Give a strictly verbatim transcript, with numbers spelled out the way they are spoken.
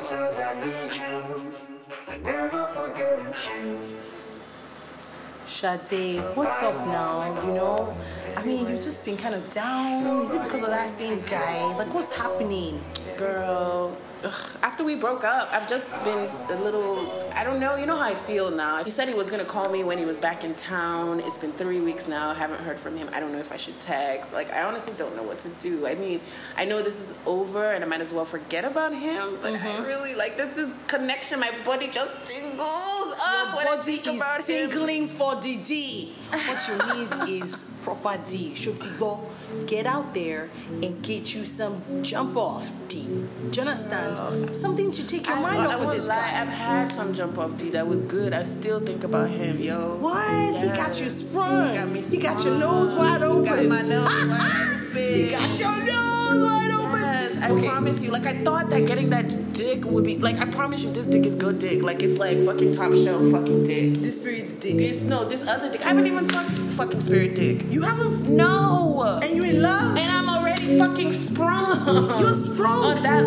times I need you, I never forget you. Sade, what's up now? You know, I mean, you've just been kind of down. Is it because of that same guy? Like, what's happening? Girl, ugh, after we broke up, I've just been a little, I don't know, you know how I feel now. He said he was going to call me when he was back in town. It's been three weeks now. I haven't heard from him. I don't know if I should text. Like, I honestly don't know what to do. I mean, I know this is over and I might as well forget about him, but mm-hmm. I really, like, this this connection, my body just tingles up Your when body I think is about tingling him. for the D. What you need is proper D. Shotibo, get out there and get you some jump off D. Do you understand? Something to take your I, mind I, off I of won't this lie. guy. I've had some jump off D that was good. I still think about him, yo. What? Yes. He got you sprung. He got me He got sprung. your nose wide open. Got my nose wide open. He got your nose wide open. Yes, I Okay. promise you. Like, I thought that getting that dick would be like. I promise you, this dick is good dick. Like, it's like fucking top shelf fucking dick. This spirit's dick. This no, this other dick. I haven't even fucked fucking spirit dick. You haven't. No. And you in love? And I'm already fucking sprung. You're sprung. On that